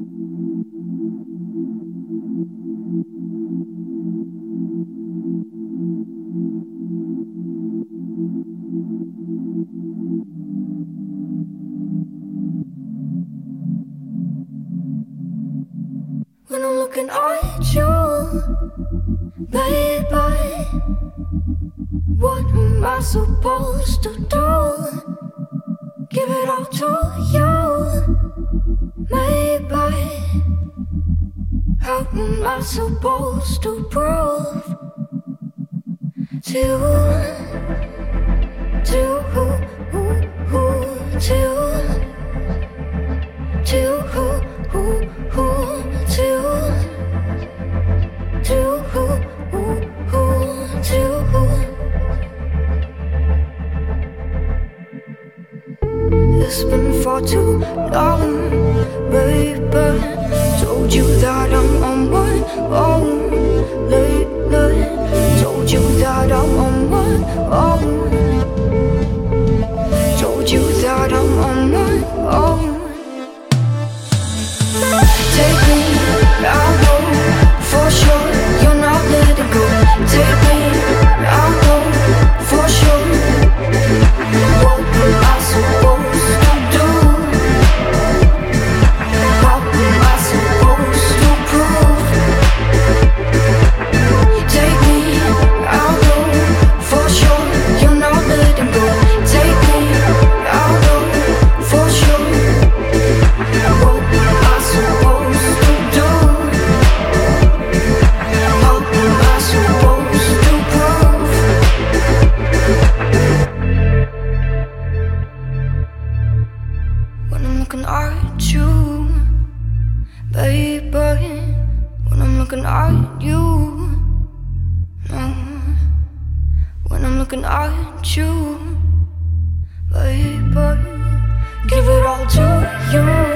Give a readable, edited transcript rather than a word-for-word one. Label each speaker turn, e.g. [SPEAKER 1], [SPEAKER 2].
[SPEAKER 1] When I'm looking at you, baby, what am I supposed to do? Give it all to you, maybe. How am I supposed to prove to you, to it's been far too long, baby. Told you that I'm on my own lately. Told you that I'm on my own. Told you that I'm on my own. Take me, I'll go for sure. You're not letting go. Take me, I'll go for sure. What am I supposed to do? What am I supposed to prove? Take me, I'll go for sure. You're not letting go. Take me, I'll go for sure. What am I supposed to do? What am I supposed to prove? When I'm looking at you, baby, when I'm looking at you, no. When I'm looking at you, baby, give it all to you.